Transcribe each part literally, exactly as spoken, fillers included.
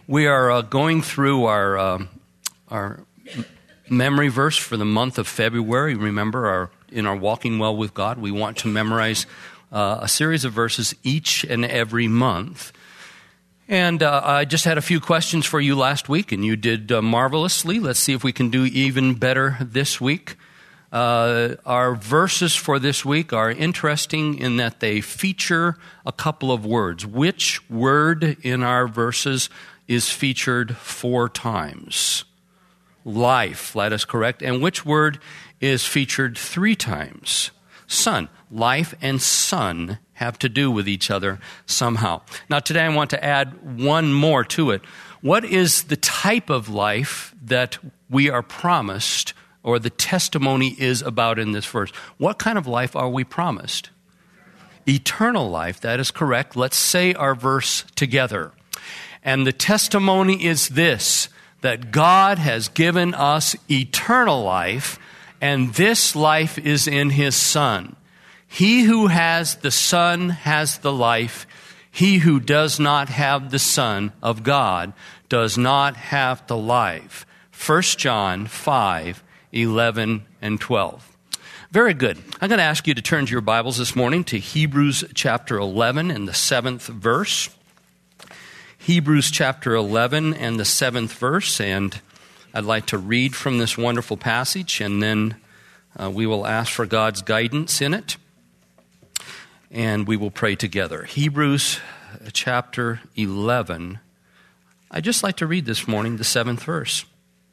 We are uh, going through our uh, our memory verse for the month of February. Remember, our in our Walking Well with God, we want to memorize uh, a series of verses each and every month. And uh, I just had a few questions for you last week, and you did uh, marvelously. Let's see if we can do even better this week. Uh, our verses for this week are interesting in that they feature a couple of words. Which word in our verses is featured four times? Life, that is correct. And which word is featured three times? Son. Life and son have to do with each other somehow. Now today I want to add one more to it. What is the type of life that we are promised, or the testimony is about in this verse? What kind of life are we promised? Eternal life, that is correct. Let's say our verse together. And the testimony is this, that God has given us eternal life, and this life is in His Son. He who has the Son has the life. He who does not have the Son of God does not have the life. First John five, eleven and twelve. Very good. I'm going to ask you to turn to your Bibles this morning to Hebrews chapter eleven and the seventh verse. Hebrews chapter eleven and the seventh verse, and I'd like to read from this wonderful passage, and then uh, we will ask for God's guidance in it, and we will pray together. Hebrews chapter eleven. I'd just like to read this morning the seventh verse.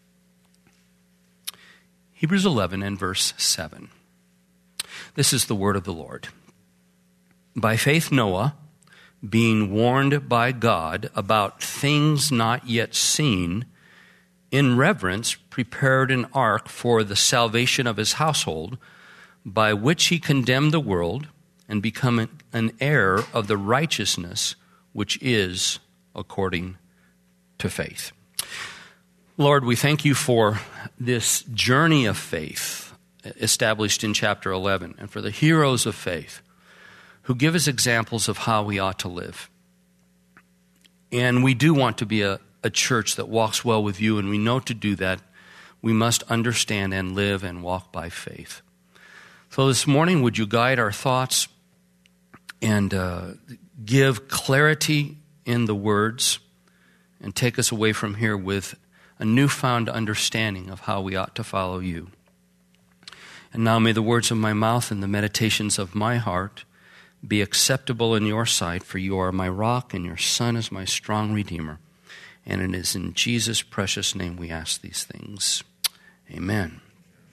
Hebrews eleven and verse seven. This is the word of the Lord. By faith Noah, being warned by God about things not yet seen, in reverence prepared an ark for the salvation of his household, by which he condemned the world and become an heir of the righteousness which is according to faith. Lord, we thank you for this journey of faith established in chapter eleven, and for the heroes of faith who give us examples of how we ought to live. And we do want to be a, a church that walks well with you, and we know to do that, we must understand and live and walk by faith. So this morning, would you guide our thoughts and uh, give clarity in the words, and take us away from here with a newfound understanding of how we ought to follow you. And now may the words of my mouth and the meditations of my heart be acceptable in your sight, for you are my rock and your Son is my strong Redeemer. And it is in Jesus' precious name we ask these things. Amen.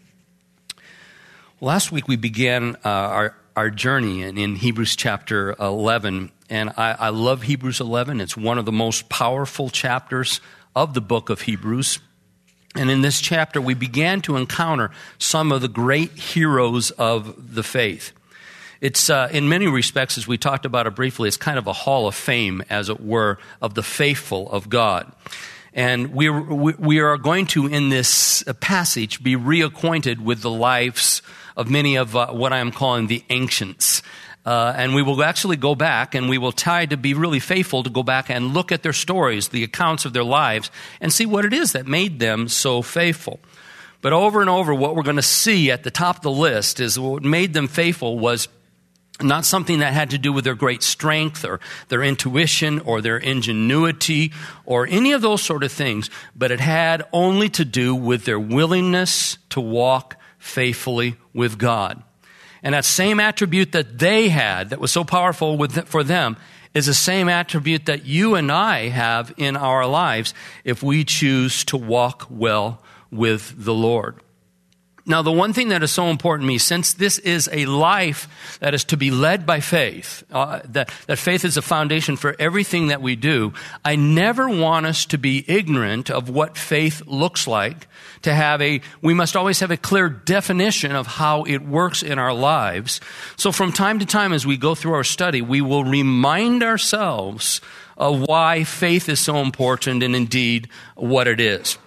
Last week we began uh, our, our journey in, in Hebrews chapter eleven, and I, I love Hebrews eleven. It's one of the most powerful chapters of the book of Hebrews. And in this chapter we began to encounter some of the great heroes of the faith. It's, uh, in many respects, as we talked about it briefly, it's kind of a hall of fame, as it were, of the faithful of God. And we we are going to, in this passage, be reacquainted with the lives of many of uh, what I am calling the ancients. Uh, and we will actually go back, and we will try to be really faithful to go back and look at their stories, the accounts of their lives, and see what it is that made them so faithful. But over and over, what we're going to see at the top of the list is what made them faithful was not something that had to do with their great strength or their intuition or their ingenuity or any of those sort of things, but it had only to do with their willingness to walk faithfully with God. And that same attribute that they had that was so powerful with, for them is the same attribute that you and I have in our lives if we choose to walk well with the Lord. Now, the one thing that is so important to me, since this is a life that is to be led by faith, uh, that, that faith is a foundation for everything that we do, I never want us to be ignorant of what faith looks like, to have a, we must always have a clear definition of how it works in our lives. So from time to time as we go through our study, we will remind ourselves of why faith is so important and indeed what it is.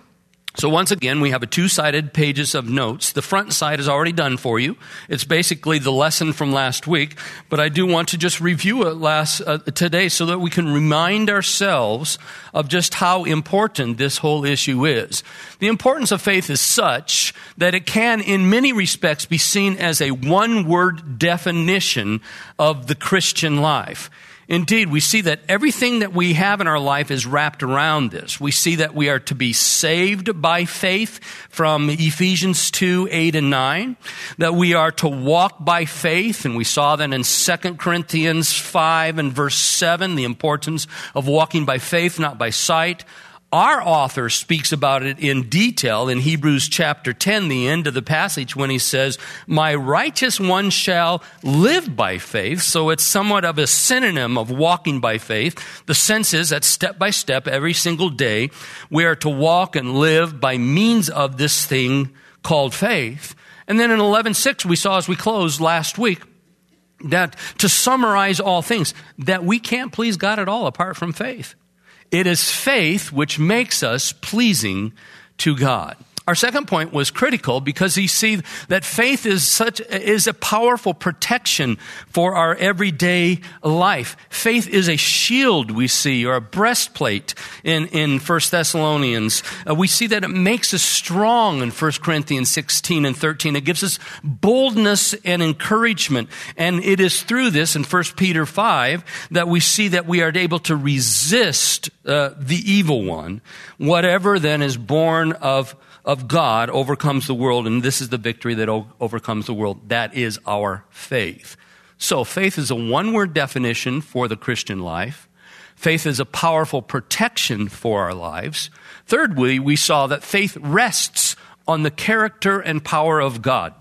So once again, we have a two-sided pages of notes. The front side is already done for you. It's basically the lesson from last week, but I do want to just review it last uh, today so that we can remind ourselves of just how important this whole issue is. The importance of faith is such that it can, in many respects, be seen as a one-word definition of the Christian life. Indeed, we see that everything that we have in our life is wrapped around this. We see that we are to be saved by faith from Ephesians two, eight and nine, that we are to walk by faith, and we saw that in Second Corinthians five and verse seven, the importance of walking by faith, not by sight. Our author speaks about it in detail in Hebrews chapter ten, the end of the passage, when he says, my righteous one shall live by faith. So it's somewhat of a synonym of walking by faith. The sense is that step by step, every single day, we are to walk and live by means of this thing called faith. And then in eleven six, we saw as we closed last week, that to summarize all things, that we can't please God at all apart from faith. It is faith which makes us pleasing to God. Our second point was critical because you see that faith is such is a powerful protection for our everyday life. Faith is a shield, we see, or a breastplate in, in First Thessalonians. Uh, we see that it makes us strong in First Corinthians sixteen and thirteen. It gives us boldness and encouragement. And it is through this in First Peter five that we see that we are able to resist uh, the evil one. Whatever then is born of of God overcomes the world, and this is the victory that o- overcomes the world. That is our faith. So faith is a one-word definition for the Christian life. Faith is a powerful protection for our lives. Thirdly, we saw that faith rests on the character and power of God.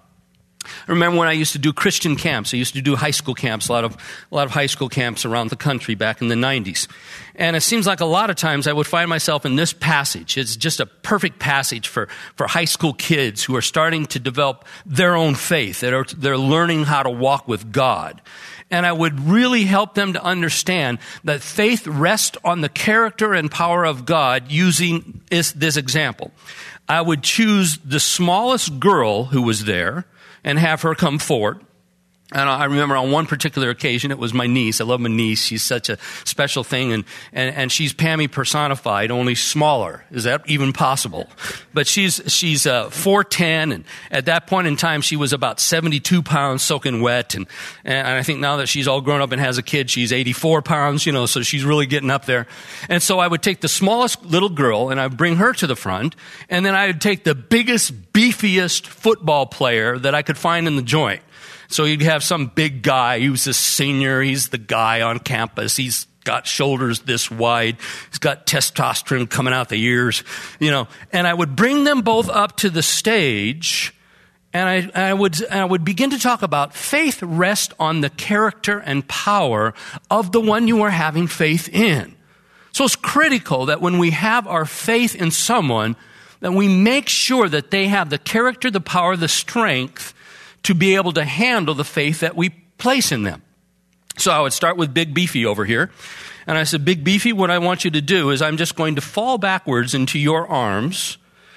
I remember when I used to do Christian camps. I used to do high school camps, a lot of a lot of high school camps around the country back in the nineties. And it seems like a lot of times I would find myself in this passage. It's just a perfect passage for, for high school kids who are starting to develop their own faith, that are they're learning how to walk with God. And I would really help them to understand that faith rests on the character and power of God using this, this example. I would choose the smallest girl who was there and have her come forward. And I remember on one particular occasion, it was my niece. I love my niece. She's such a special thing. And, and, and she's Pammy personified, only smaller. Is that even possible? But she's, she's, uh, four ten. And at that point in time, she was about seventy-two pounds soaking wet. And, and I think now that she's all grown up and has a kid, she's eighty-four pounds, you know, so she's really getting up there. And so I would take the smallest little girl and I'd bring her to the front. And then I would take the biggest, beefiest football player that I could find in the joint. So you'd have some big guy, he was a senior, he's the guy on campus, he's got shoulders this wide, he's got testosterone coming out the ears, you know. And I would bring them both up to the stage, and I, I would I would begin to talk about faith rests on the character and power of the one you are having faith in. So it's critical that when we have our faith in someone, that we make sure that they have the character, the power, the strength to be able to handle the faith that we place in them. So I would start with Big Beefy over here. And I said, Big Beefy, what I want you to do is I'm just going to fall backwards into your arms,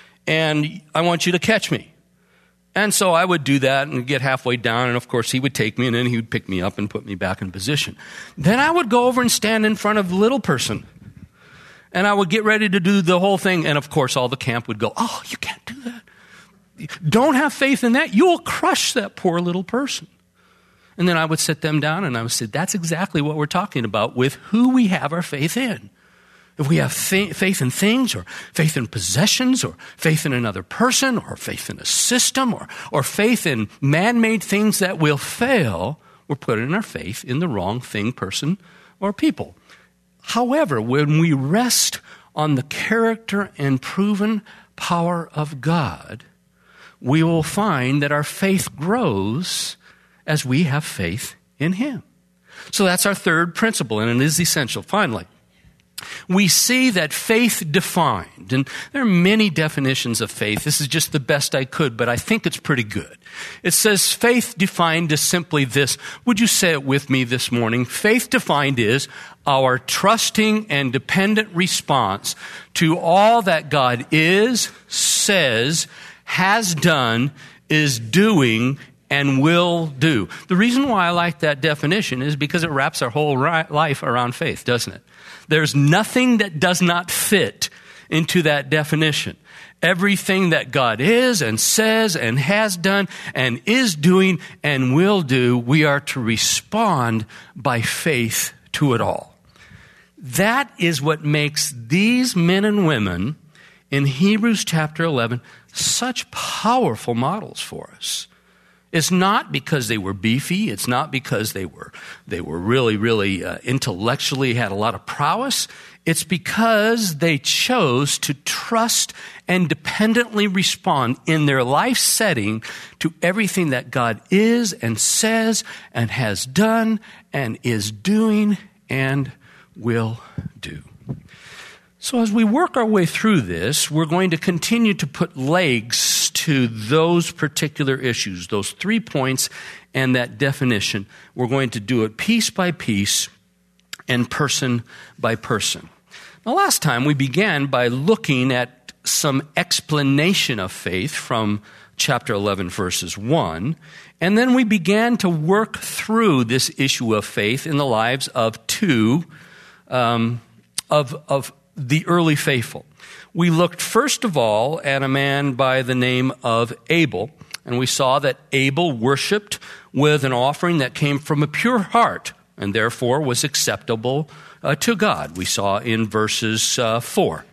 and I want you to catch me. And so I would do that and get halfway down, and of course he would take me, and then he would pick me up and put me back in position. Then I would go over and stand in front of the little person. And I would get ready to do the whole thing, and of course all the camp would go, oh, you can't do that. Don't have faith in that. You'll crush that poor little person. And then I would sit them down and I would say, that's exactly what we're talking about with who we have our faith in. If we have th- faith in things, or faith in possessions, or faith in another person, or faith in a system, or, or faith in man-made things that will fail, we're putting our faith in the wrong thing, person, or people. However, when we rest on the character and proven power of God, we will find that our faith grows as we have faith in Him. So that's our third principle, and it is essential. Finally, we see that faith defined, and there are many definitions of faith. This is just the best I could, but I think it's pretty good. It says faith defined is simply this. Would you say it with me this morning? Faith defined is our trusting and dependent response to all that God is, says, has done, is doing, and will do. The reason why I like that definition is because it wraps our whole ri- life around faith, doesn't it? There's nothing that does not fit into that definition. Everything that God is and says and has done and is doing and will do, we are to respond by faith to it all. That is what makes these men and women in Hebrews chapter eleven such powerful models for us. It's not because they were beefy. It's not because they were they were really, really uh, intellectually had a lot of prowess. It's because they chose to trust and dependently respond in their life setting to everything that God is and says and has done and is doing and will do. So as we work our way through this, we're going to continue to put legs to those particular issues, those three points and that definition. We're going to do it piece by piece and person by person. Now, last time we began by looking at some explanation of faith from chapter eleven, verses one, and then we began to work through this issue of faith in the lives of two um, of of the early faithful. We looked first of all at a man by the name of Abel, and we saw that Abel worshiped with an offering that came from a pure heart and therefore was acceptable uh, to God. We saw in verses uh, four.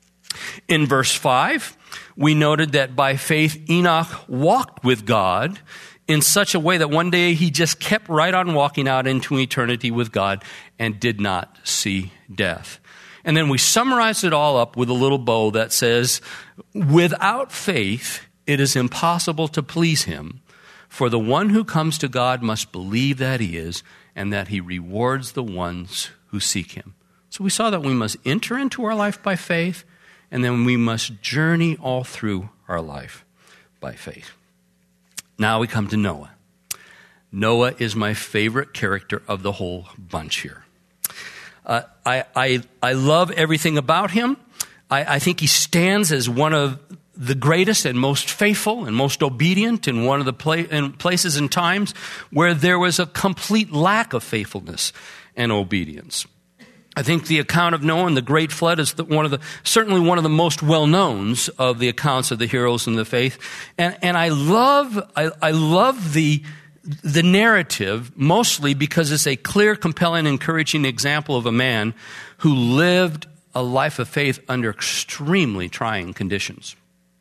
In verse five, we noted that by faith Enoch walked with God in such a way that one day he just kept right on walking out into eternity with God and did not see death. And then we summarize it all up with a little bow that says, without faith, it is impossible to please him. For the one who comes to God must believe that he is, and that he rewards the ones who seek him. So we saw that we must enter into our life by faith, and then we must journey all through our life by faith. Now we come to Noah. Noah is my favorite character of the whole bunch here. Uh, I, I I love everything about him. I, I think he stands as one of the greatest and most faithful and most obedient in one of the pla- in places and times where there was a complete lack of faithfulness and obedience. I think the account of Noah and the great flood is the, one of the certainly one of the most well-knowns of the accounts of the heroes in the faith. And and I love I, I love the The narrative, mostly because it's a clear, compelling, encouraging example of a man who lived a life of faith under extremely trying conditions.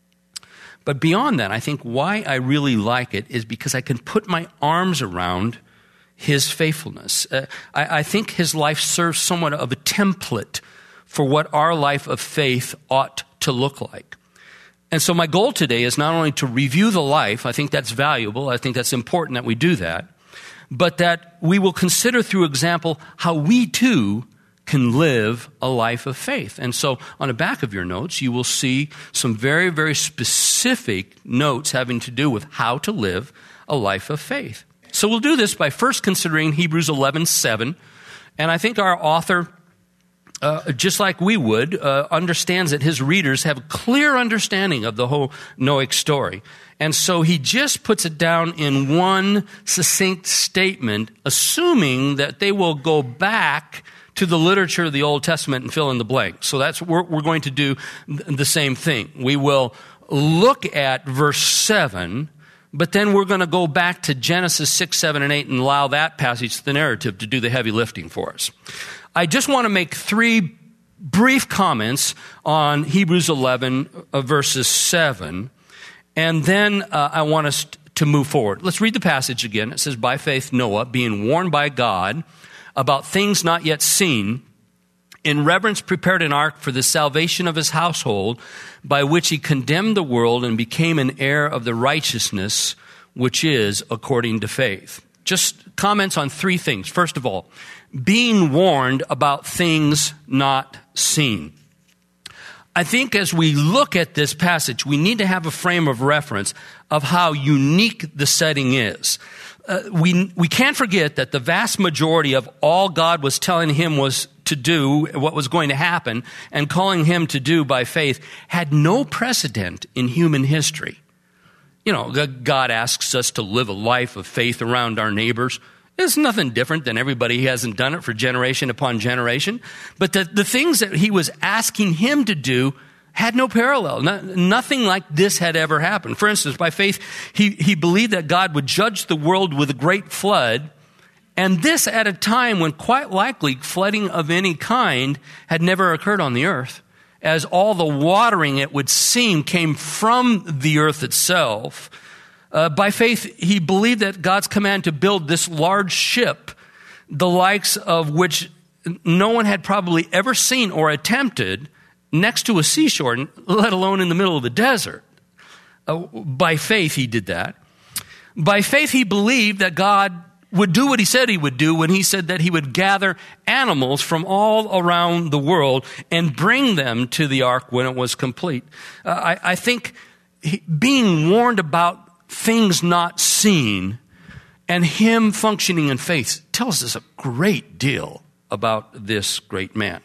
But beyond that, I think why I really like it is because I can put my arms around his faithfulness. Uh, I, I think his life serves somewhat of a template for what our life of faith ought to look like. And so my goal today is not only to review the life, I think that's valuable, I think that's important that we do that, but that we will consider through example how we too can live a life of faith. And so on the back of your notes, you will see some very, very specific notes having to do with how to live a life of faith. So we'll do this by first considering Hebrews eleven seven, and I think our author, Uh, just like we would, uh, understands that his readers have a clear understanding of the whole Noahic story. And so he just puts it down in one succinct statement, assuming that they will go back to the literature of the Old Testament and fill in the blank. So that's what we're, we're going to do the same thing. We will look at verse seven, but then we're going to go back to Genesis six, seven, and eight and allow that passage, the narrative, to do the heavy lifting for us. I just want to make three brief comments on Hebrews eleven, uh, verses seven, and then uh, I want us to move forward. Let's read the passage again. It says, by faith Noah, being warned by God about things not yet seen, in reverence prepared an ark for the salvation of his household, by which he condemned the world and became an heir of the righteousness which is according to faith. just comments on three things. First of all, being warned about things not seen. I think as we look at this passage, we need to have a frame of reference of how unique the setting is. Uh, we we can't forget that the vast majority of all God was telling him was to do, what was going to happen, and calling him to do by faith, had no precedent in human history. You know, God asks us to live a life of faith around our neighbors. It's nothing different than everybody who hasn't done it for generation upon generation. But the, the things that he was asking him to do had no parallel. No, nothing like this had ever happened. For instance, by faith, he, he believed that God would judge the world with a great flood, and this at a time when quite likely flooding of any kind had never occurred on the earth, as all the watering, it would seem, came from the earth itself. Uh, by faith, he believed that God's command to build this large ship, the likes of which no one had probably ever seen or attempted, next to a seashore, let alone in the middle of the desert. Uh, by faith, he did that. By faith, he believed that God would do what he said he would do when he said that he would gather animals from all around the world and bring them to the ark when it was complete. Uh, I, I think he, being warned about things not seen and him functioning in faith tells us a great deal about this great man.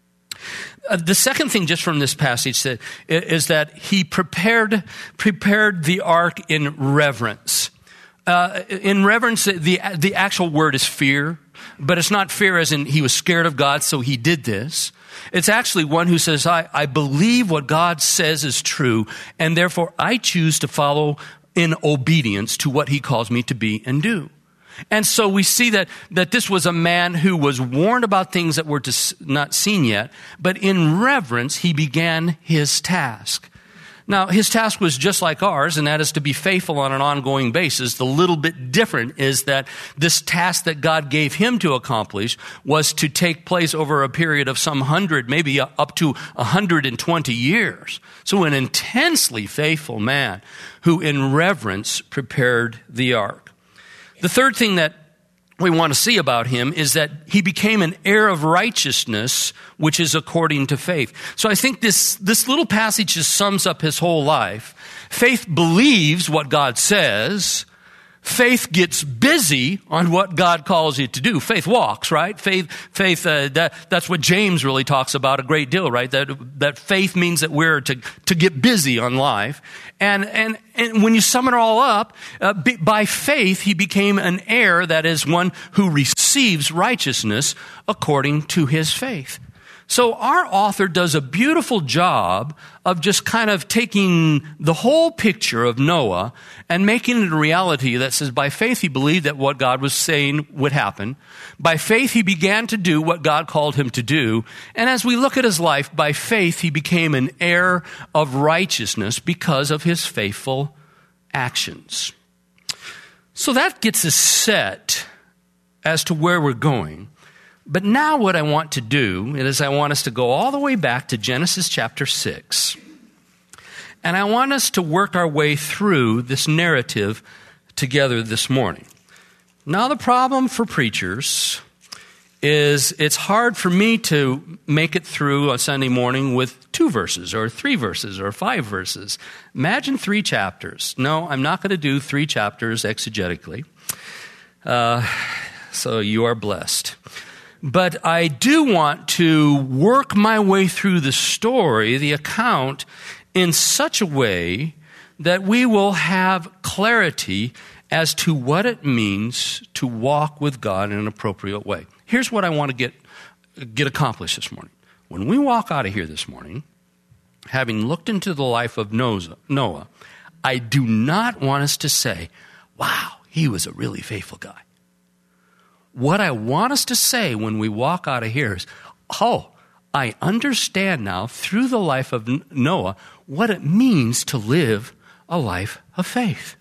Uh, the second thing just from this passage that, is that he prepared, prepared the ark in reverence. Uh, in reverence, the, the actual word is fear, but it's not fear as in he was scared of God, so he did this. It's actually one who says, I, I believe what God says is true, and therefore I choose to follow in obedience to what he calls me to be and do. And so we see that, that this was a man who was warned about things that were to, not seen yet, but in reverence, he began his task. Now, his task was just like ours, and that is to be faithful on an ongoing basis. The little bit different is that this task that God gave him to accomplish was to take place over a period of some hundred, maybe up to one hundred twenty years. So an intensely faithful man who in reverence prepared the ark. The third thing that we want to see about him is that he became an heir of righteousness, which is according to faith. So I think this, this little passage just sums up his whole life. Faith believes what God says. Faith gets busy on what God calls it to do. Faith walks, right? Faith, faith. Uh, that, that's what James really talks about a great deal, right? That that faith means that we're to to get busy on life. And and and when you sum it all up, uh, by faith he became an heir. That is, one who receives righteousness according to his faith. So our author does a beautiful job of just kind of taking the whole picture of Noah and making it a reality that says by faith he believed that what God was saying would happen. By faith he began to do what God called him to do. And as we look at his life, by faith he became an heir of righteousness because of his faithful actions. So that gets us set as to where we're going. But now what I want to do is I want us to go all the way back to Genesis chapter six. And I want us to work our way through this narrative together this morning. Now the problem for preachers is it's hard for me to make it through on Sunday morning with two verses or three verses or five verses. Imagine three chapters. No, I'm not going to do three chapters exegetically. Uh, so you are blessed. But I do want to work my way through the story, the account, in such a way that we will have clarity as to what it means to walk with God in an appropriate way. Here's what I want to get, get accomplished this morning. When we walk out of here this morning, having looked into the life of Noah, I do not want us to say, wow, he was a really faithful guy. What I want us to say when we walk out of here is, oh, I understand now through the life of Noah what it means to live a life of faith.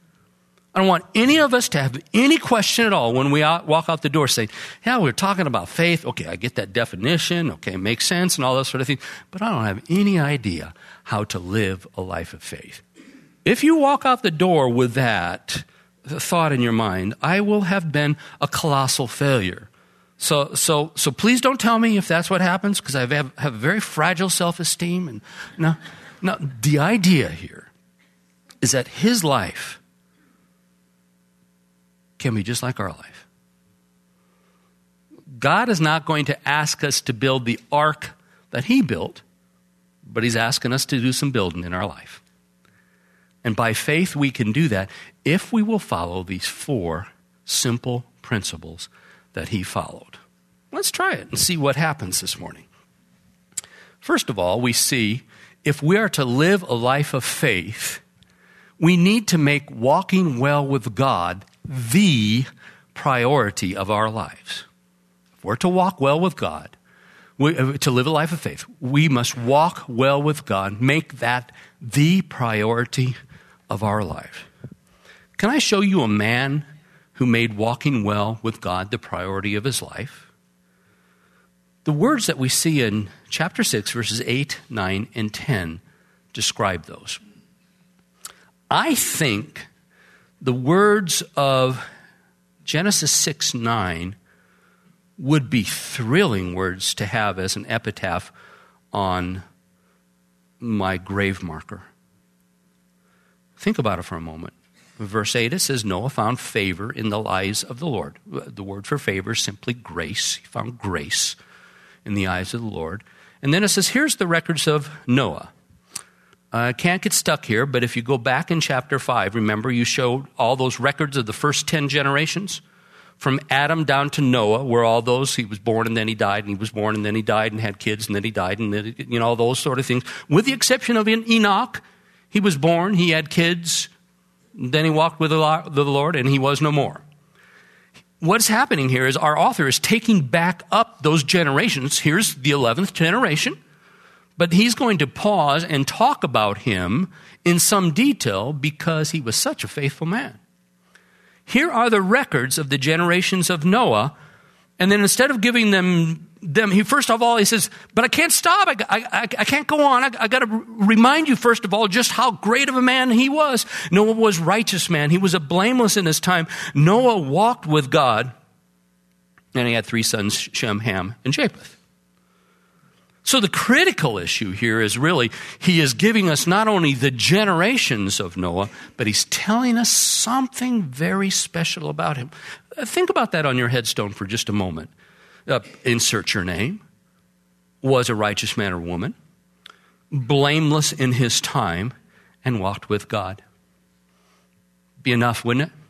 I don't want any of us to have any question at all when we out, walk out the door saying, yeah, we're talking about faith. Okay, I get that definition. Okay, it makes sense and all those sort of things. But I don't have any idea how to live a life of faith. If you walk out the door with that, thought in your mind, I will have been a colossal failure. So, so, so please don't tell me if that's what happens, because I have, have very fragile self-esteem. And no, no, the idea here is that his life can be just like our life. God is not going to ask us to build the ark that he built, but he's asking us to do some building in our life. And by faith, we can do that if we will follow these four simple principles that he followed. Let's try it and see what happens this morning. First of all, we see if we are to live a life of faith, we need to make walking well with God the priority of our lives. If we're to walk well with God, we, to live a life of faith, we must walk well with God, make that the priority of our life. Can I show you a man who made walking well with God the priority of his life? The words that we see in chapter six, verses eight, nine, and ten describe those. I think the words of Genesis six, nine would be thrilling words to have as an epitaph on my grave marker. Think about it for a moment. Verse eight, it says, Noah found favor in the eyes of the Lord. The word for favor is simply grace. He found grace in the eyes of the Lord. And then it says, here's the records of Noah. I uh, can't get stuck here, but if you go back in chapter five, remember you showed all those records of the first ten generations? From Adam down to Noah, where all those, he was born and then he died, and he was born and then he died and had kids and then he died, and then, you know, all those sort of things. With the exception of Enoch, he was born, he had kids, then he walked with the Lord, and he was no more. What's happening here is our author is taking back up those generations. Here's the eleventh generation, but he's going to pause and talk about him in some detail because he was such a faithful man. Here are the records of the generations of Noah, and then instead of giving them, them he first of all, he says, but I can't stop, I, I, I, I can't go on, I, I got to remind you first of all just how great of a man he was. Noah was a righteous man, he was a blameless in his time. Noah walked with God, and he had three sons, Shem, Ham, and Japheth. So the critical issue here is really, he is giving us not only the generations of Noah, but he's telling us something very special about him. Think about that on your headstone for just a moment. Uh, insert your name. Was a righteous man or woman. Blameless in his time, and walked with God. Be enough, wouldn't it?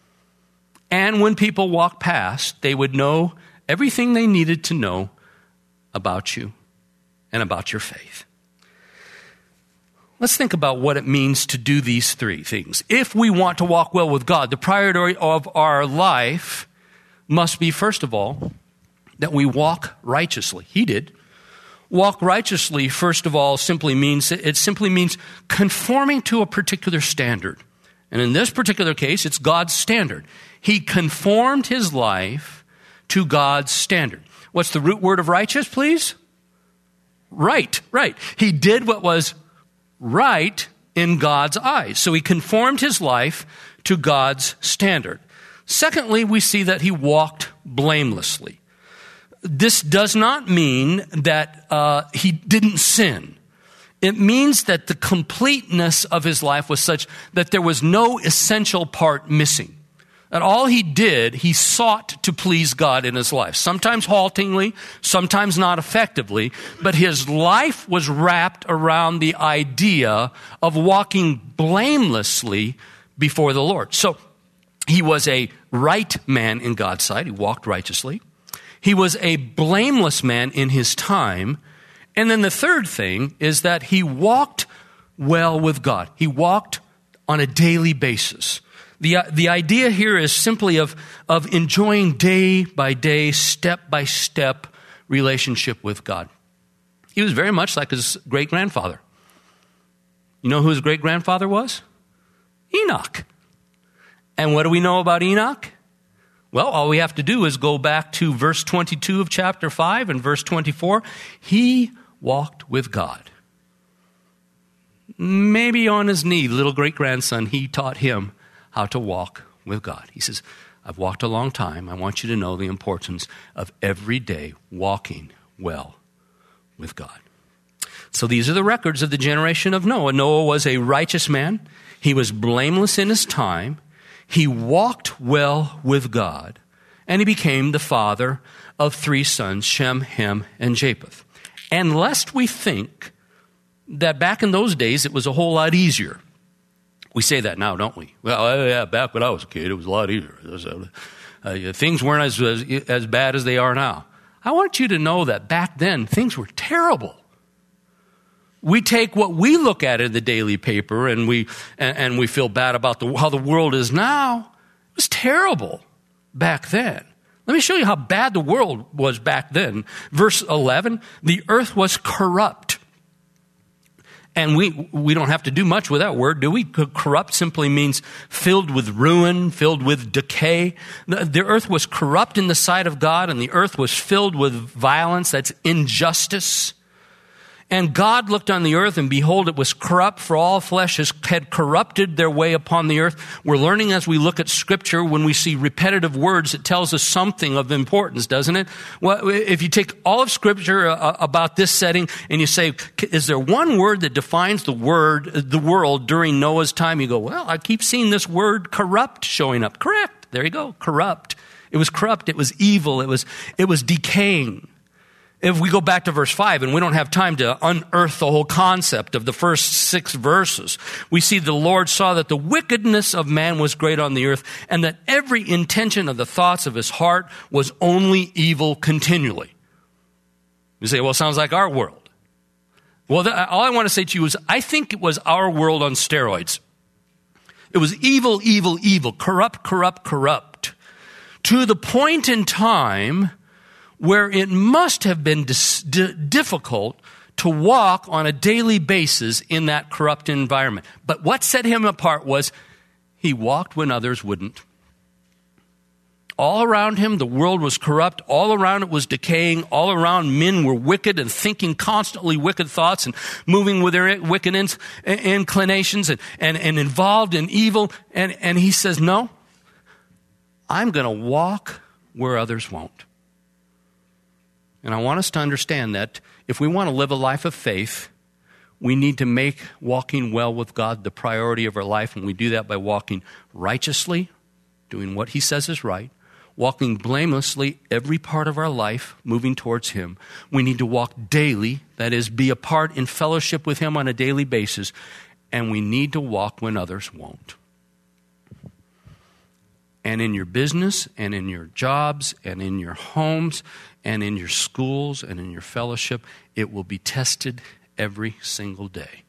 And when people walk past, they would know everything they needed to know about you and about your faith. Let's think about what it means to do these three things. If we want to walk well with God, the priority of our life must be, first of all, that we walk righteously. He did. Walk righteously, first of all, simply means, it simply means conforming to a particular standard. And in this particular case, it's God's standard. He conformed his life to God's standard. What's the root word of righteous, please? Right, right. He did what was right in God's eyes. So he conformed his life to God's standard. Secondly, we see that he walked blamelessly. This does not mean that uh, he didn't sin. It means that the completeness of his life was such that there was no essential part missing. And all he did, he sought to please God in his life. Sometimes haltingly, sometimes not effectively, but his life was wrapped around the idea of walking blamelessly before the Lord. So he was a right man in God's sight. He walked righteously. He was a blameless man in his time. And then the third thing is that he walked well with God. He walked on a daily basis. The, the idea here is simply of, of enjoying day by day, step by step relationship with God. He was very much like his great-grandfather. You know who his great-grandfather was? Enoch. And what do we know about Enoch? Well, all we have to do is go back to verse twenty-two of chapter five and verse twenty-four. He walked with God. Maybe on his knee, little great-grandson, he taught him how to walk with God. He says, I've walked a long time. I want you to know the importance of every day walking well with God. So these are the records of the generation of Noah. Noah was a righteous man. He was blameless in his time. He walked well with God. And he became the father of three sons, Shem, Ham, and Japheth. And lest we think that back in those days it was a whole lot easier. We say that now, don't we? Well, yeah, back when I was a kid, it was a lot easier. Uh, things weren't as, as, as bad as they are now. I want you to know that back then, things were terrible. We take what we look at in the daily paper and we and, and we feel bad about the, how the world is now. It was terrible back then. Let me show you how bad the world was back then. Verse eleven, the earth was corrupt. And we we don't have to do much with that word, do we? Corrupt simply means filled with ruin, filled with decay. The, the earth was corrupt in the sight of God, and the earth was filled with violence, that's injustice. And God looked on the earth, and behold, it was corrupt, for all flesh has, had corrupted their way upon the earth. We're learning as we look at Scripture, when we see repetitive words, it tells us something of importance, doesn't it? Well, if you take all of Scripture uh, about this setting, and you say, is there one word that defines the word, the world during Noah's time? You go, well, I keep seeing this word corrupt showing up. Correct. There you go. Corrupt. It was corrupt. It was evil. It was, it was decaying. If we go back to verse five, and we don't have time to unearth the whole concept of the first six verses, we see the Lord saw that the wickedness of man was great on the earth, and that every intention of the thoughts of his heart was only evil continually. You say, well, it sounds like our world. Well, th- all I want to say to you is, I think it was our world on steroids. It was evil, evil, evil, corrupt, corrupt, corrupt, to the point in time where it must have been dis- d- difficult to walk on a daily basis in that corrupt environment. But what set him apart was he walked when others wouldn't. All around him, the world was corrupt. All around it was decaying. All around, men were wicked and thinking constantly wicked thoughts and moving with their wicked in- inclinations and, and, and involved in evil. And, and he says, no, I'm going to walk where others won't. And I want us to understand that if we want to live a life of faith, we need to make walking well with God the priority of our life. And we do that by walking righteously, doing what he says is right, walking blamelessly every part of our life, moving towards him. We need to walk daily, that is, be a part in fellowship with him on a daily basis. And we need to walk when others won't. And in your business, and in your jobs, and in your homes, and in your schools, and in your fellowship, it will be tested every single day.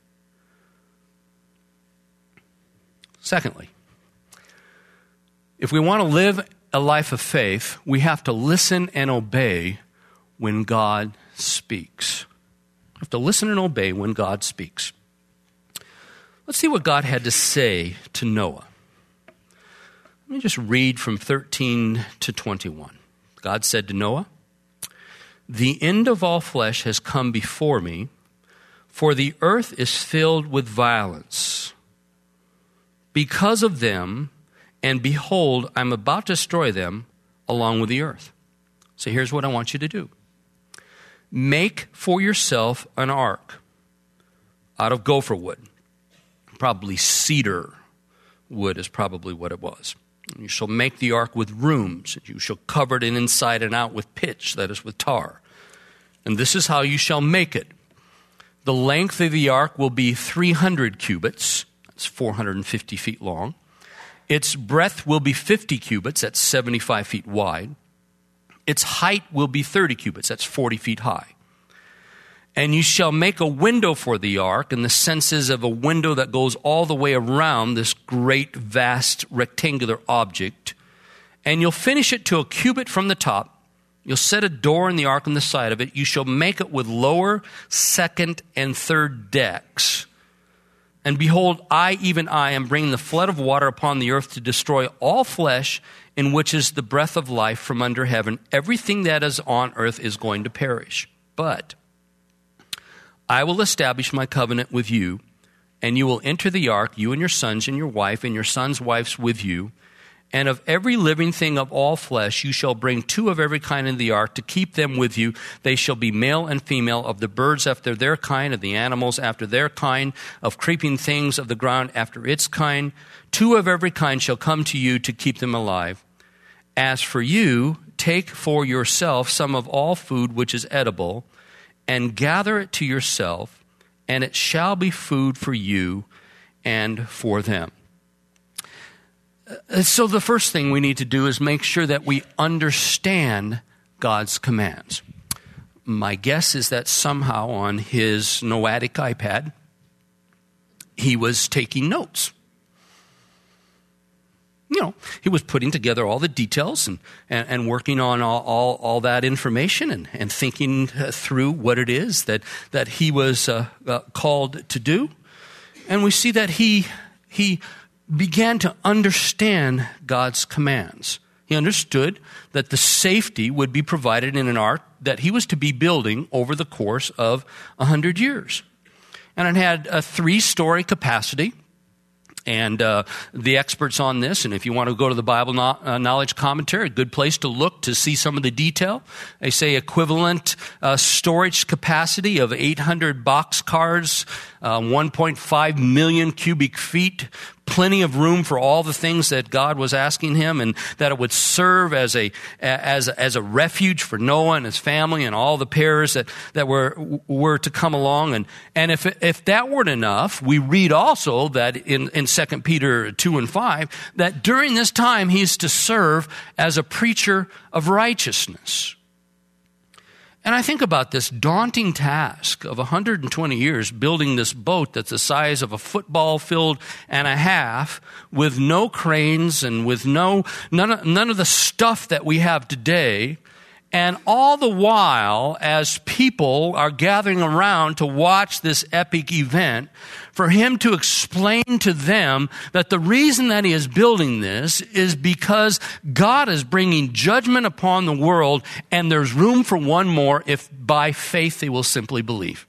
Secondly, if we want to live a life of faith, we have to listen and obey when God speaks. We have to listen and obey when God speaks. Let's see what God had to say to Noah. Let me just read from thirteen to twenty-one. God said to Noah, "The end of all flesh has come before me, for the earth is filled with violence. Because of them, and behold, I'm about to destroy them along with the earth. So here's what I want you to do. Make for yourself an ark out of gopher wood." Probably cedar wood is probably what it was. "You shall make the ark with rooms, and you shall cover it inside and out with pitch, that is, with tar. And this is how you shall make it. The length of the ark will be three hundred cubits. That's four hundred fifty feet long. Its breadth will be fifty cubits. That's seventy-five feet wide. Its height will be thirty cubits. That's forty feet high. And you shall make a window for the ark, in the senses of a window that goes all the way around this great, vast, rectangular object. And you'll finish it to a cubit from the top. You'll set a door in the ark on the side of it. You shall make it with lower, second, and third decks. And behold, I, even I, am bringing the flood of water upon the earth to destroy all flesh, in which is the breath of life from under heaven. Everything that is on earth is going to perish. But I will establish my covenant with you, and you will enter the ark, you and your sons and your wife, and your sons' wives with you, And of every living thing of all flesh you shall bring two of every kind in the ark to keep them with you. They shall be male and female, of the birds after their kind, of the animals after their kind, of creeping things of the ground after its kind. Two of every kind shall come to you to keep them alive. As for you, take for yourself some of all food which is edible, and gather it to yourself, and it shall be food for you and for them. So the first thing we need to do is make sure that we understand God's commands. My guess is that somehow on his Noatic iPad, he was taking notes. You know, he was putting together all the details and, and, and working on all, all, all that information and, and thinking through what it is that, that he was uh, uh, called to do. And we see that he he began to understand God's commands. He understood that the safety would be provided in an ark that he was to be building over the course of a hundred years. And it had a three-story capacity. And uh, the experts on this, and if you want to go to the Bible no- uh, Knowledge Commentary, a good place to look to see some of the detail. They say equivalent uh, storage capacity of eight hundred boxcars, uh, one point five million cubic feet, plenty of room for all the things that God was asking him, and that it would serve as a as as a refuge for Noah and his family and all the pairs that that were were to come along. And and if if that weren't enough, we read also that in in Second Peter two and five that during this time he's to serve as a preacher of righteousness. And I think about this daunting task of one hundred twenty years building this boat that's the size of a football field and a half, with no cranes and with no none of, none of the stuff that we have today. And all the while, as people are gathering around to watch this epic event, for him to explain to them that the reason that he is building this is because God is bringing judgment upon the world, and there's room for one more if by faith they will simply believe.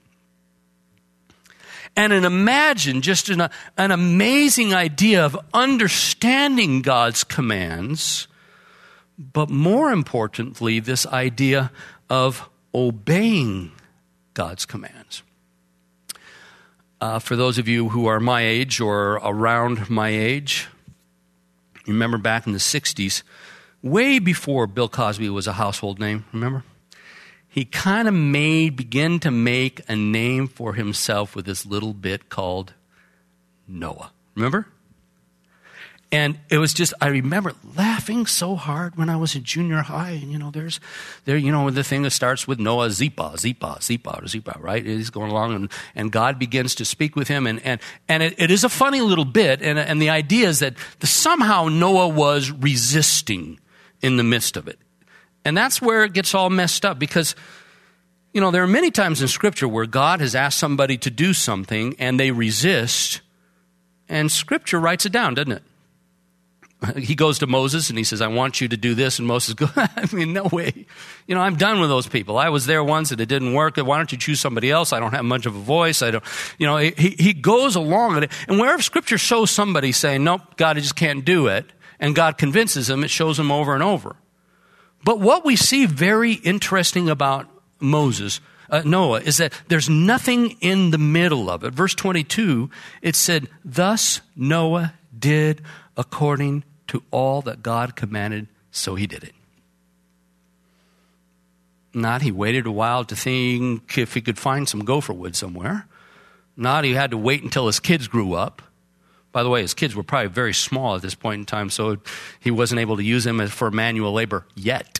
And an imagine just an, an amazing idea of understanding God's commands, but more importantly, this idea of obeying God's commands. Uh, for those of you who are my age or around my age, you remember back in the sixties, way before Bill Cosby was a household name, remember? He kind of made, began to make a name for himself with this little bit called Noah. Remember? And it was just, I remember laughing so hard when I was in junior high. And, you know, there's, there, you know, the thing that starts with Noah, Zipa, Zipa, Zipa, or Zipa, right? He's going along and, and God begins to speak with him. And, and, and it, it is a funny little bit. And, and the idea is that the, somehow Noah was resisting in the midst of it. And that's where it gets all messed up, because, you know, there are many times in Scripture where God has asked somebody to do something and they resist, and Scripture writes it down, doesn't it? He goes to Moses and he says, I want you to do this. And Moses goes, I mean, no way. You know, I'm done with those people. I was there once and it didn't work. Why don't you choose somebody else? I don't have much of a voice. I don't, you know, he, he goes along with it. And wherever Scripture shows somebody saying, nope, God, I just can't do it, and God convinces him, it shows him over and over. But what we see very interesting about Moses, uh, Noah, is that there's nothing in the middle of it. Verse twenty-two, it said, thus Noah did according to all that God commanded, so he did it. Not he waited a while to think if he could find some gopher wood somewhere. Not he had to wait until his kids grew up. By the way, his kids were probably very small at this point in time, so he wasn't able to use them for manual labor yet.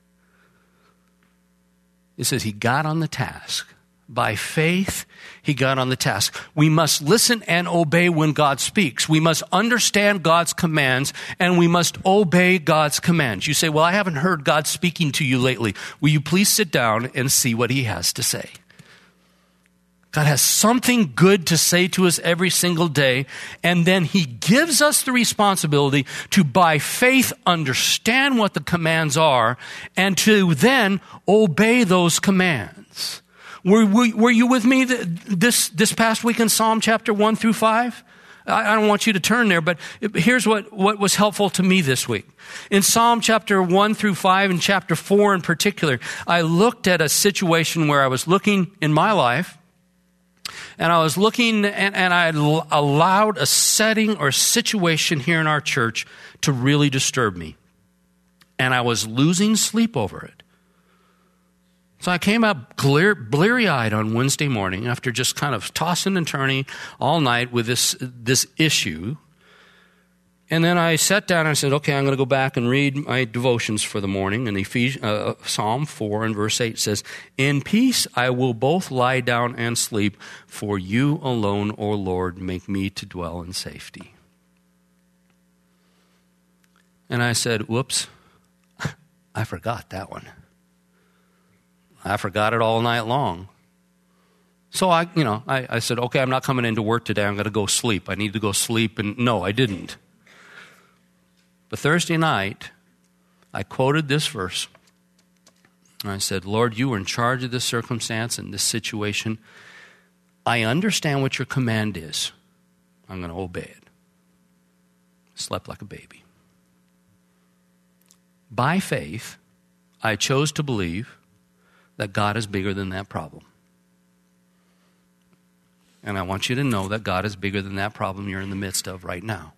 It says he got on the task. By faith, he got on the task. We must listen and obey when God speaks. We must understand God's commands, and we must obey God's commands. You say, well, I haven't heard God speaking to you lately. Will you please sit down and see what he has to say? God has something good to say to us every single day, and then he gives us the responsibility to, by faith, understand what the commands are, and to then obey those commands. Were, were, were you with me this, this past week in Psalm chapter one through five? I don't want you to turn there, but here's what, what was helpful to me this week. In Psalm chapter one through five and chapter four in particular, I looked at a situation where I was looking in my life, and I was looking and, and I allowed a setting or situation here in our church to really disturb me. And I was losing sleep over it. So I came up clear, bleary-eyed on Wednesday morning after just kind of tossing and turning all night with this this issue. And then I sat down and I said, okay, I'm going to go back and read my devotions for the morning. And Ephes- uh, Psalm four and verse eight says, in peace I will both lie down and sleep, for you alone, O Lord, make me to dwell in safety. And I said, whoops, I forgot that one. I forgot it all night long. So I, you know, I, I said, okay, I'm not coming into work today. I'm going to go sleep. I need to go sleep. And no, I didn't. But Thursday night, I quoted this verse. I said, Lord, you are in charge of this circumstance and this situation. I understand what your command is. I'm going to obey it. Slept like a baby. By faith, I chose to believe that God is bigger than that problem. And I want you to know that God is bigger than that problem you're in the midst of right now.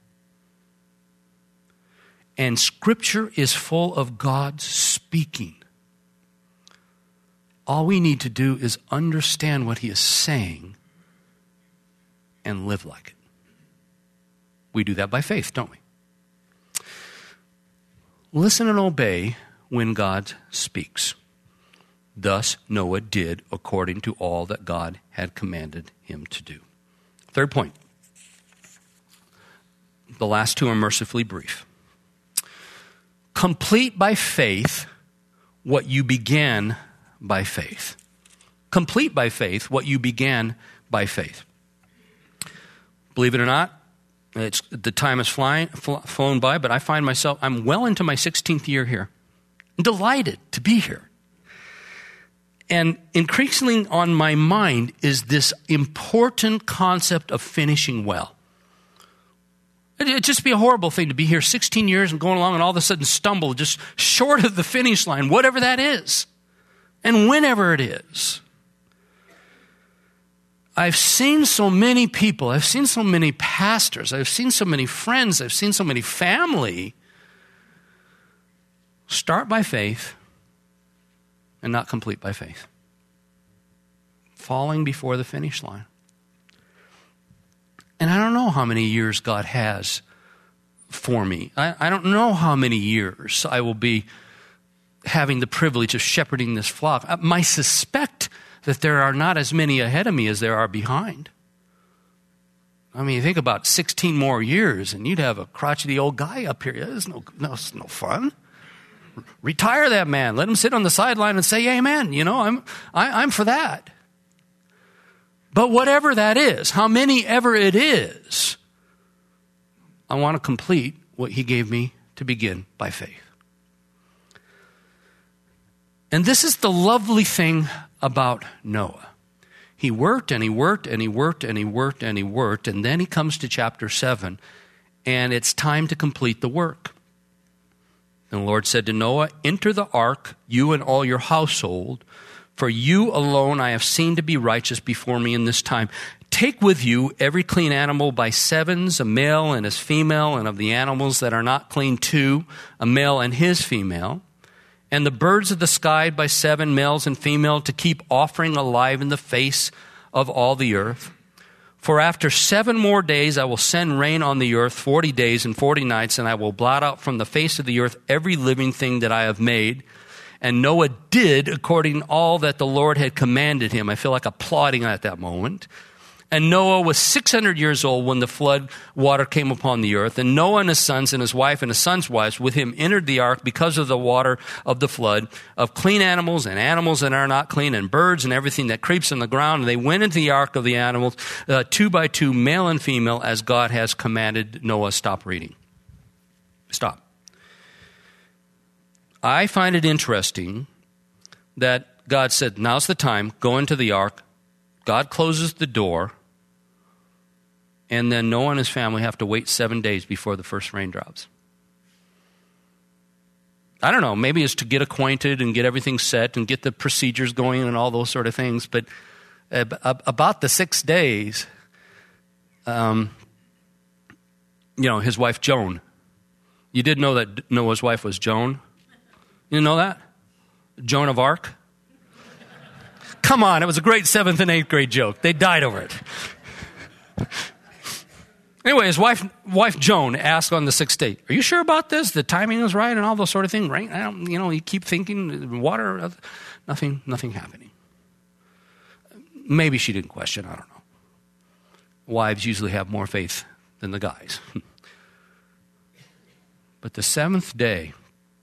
And Scripture is full of God speaking. All we need to do is understand what He is saying and live like it. We do that by faith, don't we? Listen and obey when God speaks. Thus Noah did according to all that God had commanded him to do. Third point. The last two are mercifully brief. Complete by faith what you began by faith. Complete by faith what you began by faith. Believe it or not, it's, the time has flying, fl- flown by, but I find myself, I'm well into my sixteenth year here. I'm delighted to be here. And increasingly on my mind is this important concept of finishing well. It'd just be a horrible thing to be here sixteen years and going along and all of a sudden stumble just short of the finish line, whatever that is, and whenever it is. I've seen so many people, I've seen so many pastors, I've seen so many friends, I've seen so many family start by faith and not complete by faith. Falling before the finish line. And I don't know how many years God has for me. I, I don't know how many years I will be having the privilege of shepherding this flock. I might suspect that there are not as many ahead of me as there are behind. I mean, think about sixteen more years and you'd have a crotchety old guy up here. That's no, no, it's no fun. Retire that man. Let him sit on the sideline and say amen. You know, I'm, I, I'm for that. But whatever that is, how many ever it is, I want to complete what He gave me to begin by faith. And this is the lovely thing about Noah. He worked and he worked and he worked and he worked and he worked, and then he comes to chapter seven, and it's time to complete the work. And the Lord said to Noah, enter the ark, you and all your household, for you alone I have seen to be righteous before me in this time. Take with you every clean animal by sevens, a male and his female, and of the animals that are not clean, two, a male and his female, and the birds of the sky by seven, males and female, to keep offering alive in the face of all the earth. For after seven more days I will send rain on the earth, forty days and forty nights, and I will blot out from the face of the earth every living thing that I have made. And Noah did according to all that the Lord had commanded him. I feel like applauding at that moment. And Noah was six hundred years old when the flood water came upon the earth. And Noah and his sons and his wife and his sons' wives with him entered the ark because of the water of the flood, of clean animals and animals that are not clean, and birds and everything that creeps on the ground. And they went into the ark of the animals, uh, two by two, male and female, as God has commanded Noah. Stop reading. Stop. I find it interesting that God said, now's the time, go into the ark. God closes the door. And then Noah and his family have to wait seven days before the first rain drops. I don't know, maybe it's to get acquainted and get everything set and get the procedures going and all those sort of things. But about the six days, um, you know, his wife Joan. You did know that Noah's wife was Joan? You didn't know that? Joan of Arc? Come on, it was a great seventh and eighth grade joke. They died over it. Anyway, his wife, wife Joan asked on the sixth day, "Are you sure about this? The timing is right and all those sort of things, right?" I don't, you know, you keep thinking water, nothing, nothing happening. Maybe she didn't question. I don't know. Wives usually have more faith than the guys. But the seventh day,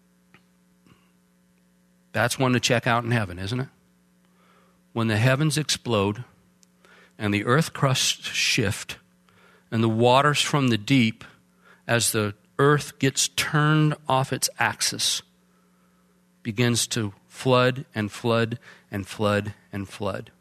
that's one to check out in heaven, isn't it? When the heavens explode and the earth crust shift and the waters from the deep, as the earth gets turned off its axis, begins to flood and flood and flood and flood.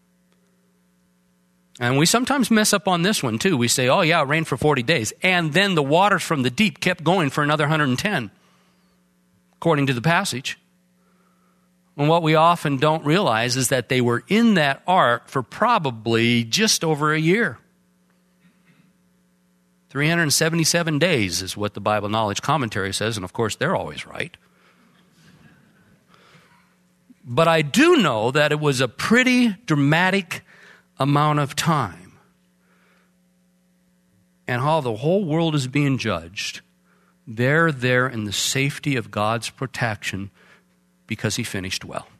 And we sometimes mess up on this one too. We say, oh yeah, it rained for forty days. And then the waters from the deep kept going for another one hundred ten, according to the passage. And what we often don't realize is that they were in that ark for probably just over a year. three hundred seventy-seven days is what the Bible Knowledge Commentary says, and of course they're always right. But I do know that it was a pretty dramatic amount of time. And how the whole world is being judged, they're there in the safety of God's protection because he finished well.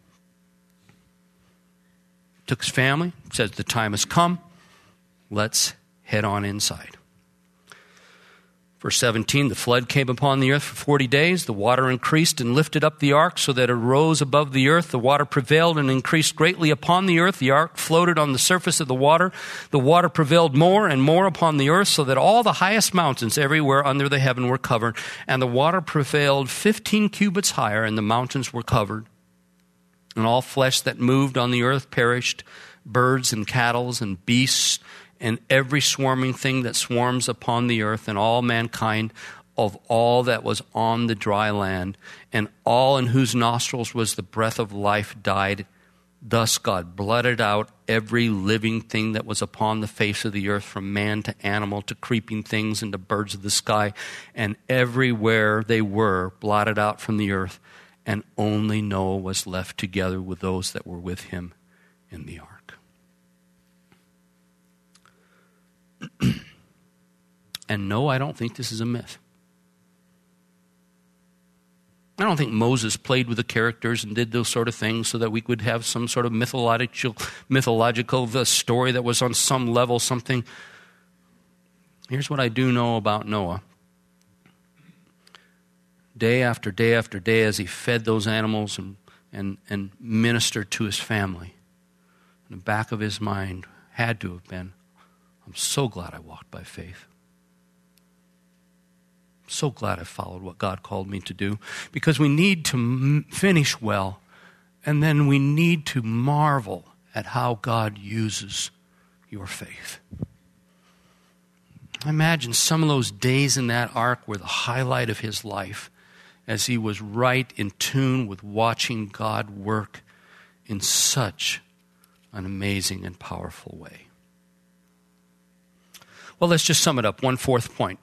Took his family, says the time has come, let's head on inside. Verse seventeen, the flood came upon the earth for forty days. The water increased and lifted up the ark so that it rose above the earth. The water prevailed and increased greatly upon the earth. The ark floated on the surface of the water. The water prevailed more and more upon the earth so that all the highest mountains everywhere under the heaven were covered. And the water prevailed fifteen cubits higher, and the mountains were covered. And all flesh that moved on the earth perished, birds and cattle and beasts, and every swarming thing that swarms upon the earth, and all mankind of all that was on the dry land, and all in whose nostrils was the breath of life died. Thus God blotted out every living thing that was upon the face of the earth, from man to animal to creeping things and to birds of the sky, and everywhere they were blotted out from the earth, and only Noah was left together with those that were with him in the ark. And no, I don't think this is a myth. I don't think Moses played with the characters and did those sort of things so that we could have some sort of mythological, mythological story that was on some level something. Here's what I do know about Noah. Day after day after day, as he fed those animals and, and, and ministered to his family, in the back of his mind had to have been, I'm so glad I walked by faith. I'm so glad I followed what God called me to do, because we need to m- finish well, and then we need to marvel at how God uses your faith. I imagine some of those days in that ark were the highlight of his life, as he was right in tune with watching God work in such an amazing and powerful way. Well, let's just sum it up. One fourth point.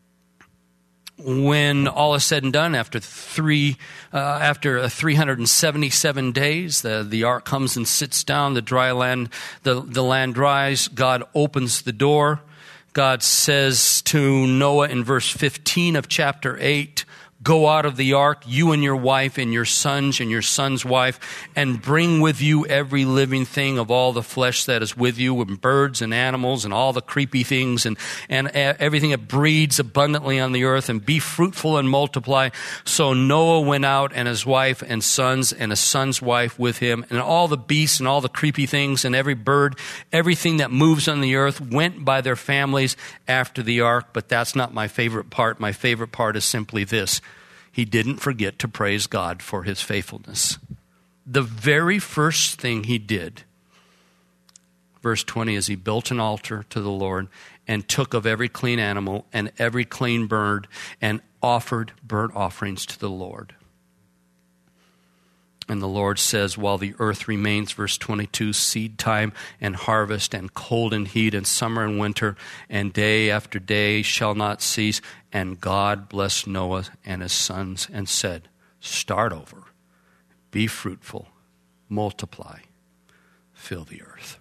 When all is said and done, after three, uh, after three hundred seventy-seven days, the, the ark comes and sits down. The dry land, the, the land dries. God opens the door. God says to Noah in verse fifteen of chapter eight, "Go out of the ark, you and your wife and your sons and your son's wife, and bring with you every living thing of all the flesh that is with you, and birds and animals and all the creepy things and, and everything that breeds abundantly on the earth, and be fruitful and multiply." So Noah went out, and his wife and sons and his son's wife with him, and all the beasts and all the creepy things and every bird, everything that moves on the earth went by their families after the ark. But that's not my favorite part. My favorite part is simply this. He didn't forget to praise God for his faithfulness. The very first thing he did verse twenty, is he built an altar to the Lord and took of every clean animal and every clean bird and offered burnt offerings to the Lord. And the Lord says, while the earth remains, verse twenty-two, seed time and harvest and cold and heat and summer and winter and day after day shall not cease. And God blessed Noah and his sons and said, start over, be fruitful, multiply, fill the earth.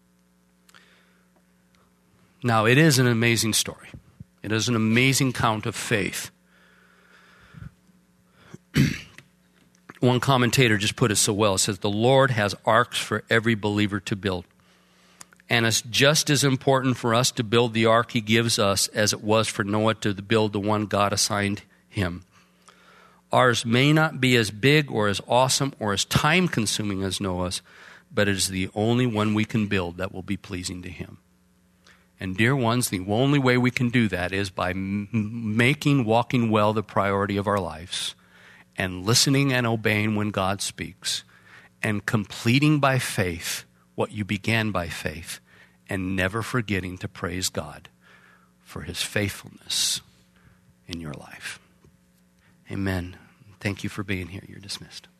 Now, it is an amazing story. It is an amazing count of faith. One commentator just put it so well. It says, the Lord has arks for every believer to build. And it's just as important for us to build the ark he gives us as it was for Noah to build the one God assigned him. Ours may not be as big or as awesome or as time-consuming as Noah's, but it is the only one we can build that will be pleasing to him. And dear ones, the only way we can do that is by m- making walking well the priority of our lives, and listening and obeying when God speaks, and completing by faith what you began by faith, and never forgetting to praise God for his faithfulness in your life. Amen. Thank you for being here. You're dismissed.